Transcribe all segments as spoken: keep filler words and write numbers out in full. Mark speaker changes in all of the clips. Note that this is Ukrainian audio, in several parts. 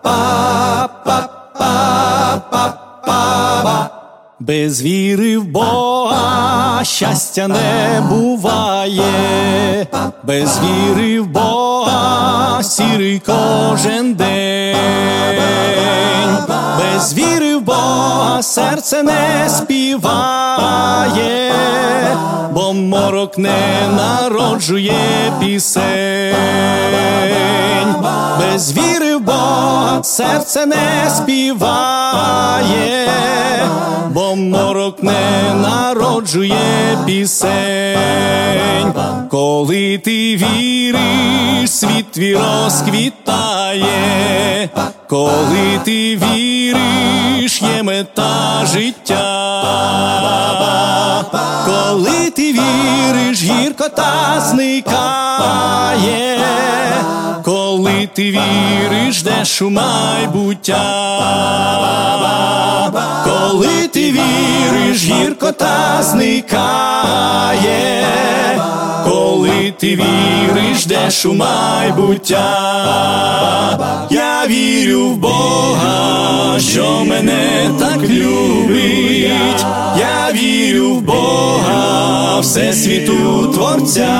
Speaker 1: Без віри в Бога щастя не буває, без віри в Бога сірий кожен день, без віри в Бога серце не співає, бо морок не народжує пісень. Без віри в Бога серце не співає, бо морок не народжує пісень. Коли ти віриш, світ твій розквітає, коли ти віриш, є мета життя. Коли ти віриш, гіркота зникає, коли ти віриш, ждеш у майбуття. Коли ти віриш, гіркота зникає, коли ти віриш, ждеш у майбуття. Я вірю в Бога, що мене так любить. Я вірю в Бога, Всесвіту Творця.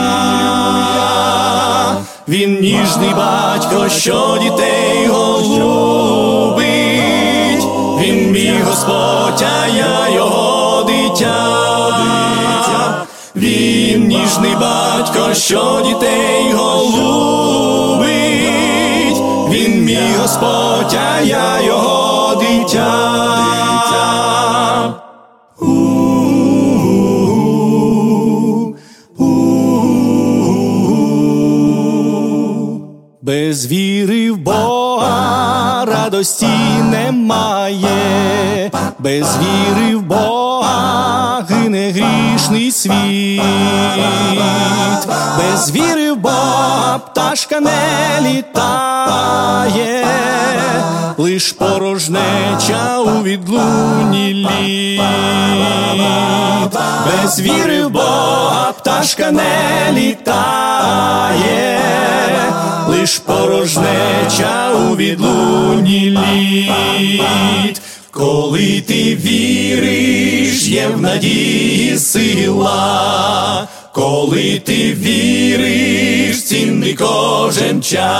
Speaker 1: Він ніжний батько, що дітей голубить. Він мій Господь, а я його дитя. Він ніжний батько, що дітей голубить. Він мій Господь, а я його дитя. Без віри в Бога радості немає, без віри в Бога гине грішний світ. Без віри в Бога пташка не літає, лиш порожнеча у відлунні літ. Без віри в Бога пташка не літає, лиш порожнеча у відлунні літ. Коли ти віриш, є в надії сила. Коли ти віриш, цінний кожен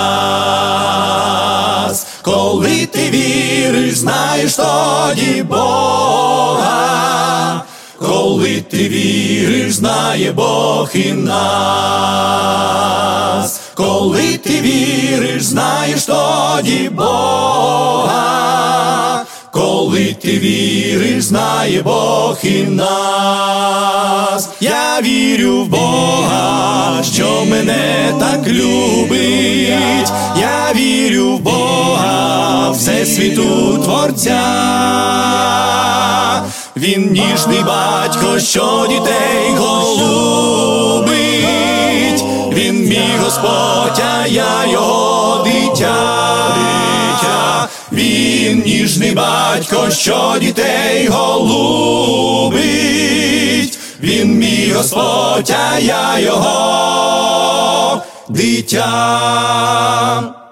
Speaker 1: час. Коли ти віриш, знаєш тоді Бога. Коли ти віриш, знає Бог і нас. Коли ти віриш, знаєш тоді Бога. Коли ти віриш, знає Бог і нас. Я вірю в Бога, що мене так любить. Я вірю в Бога, Всесвіту Творця. Він ніжний батько, що дітей голубить. Він мій Господь, а я його дитя. Він ніжний батько, що дітей голубить. Він мій Господь, а я його дитя.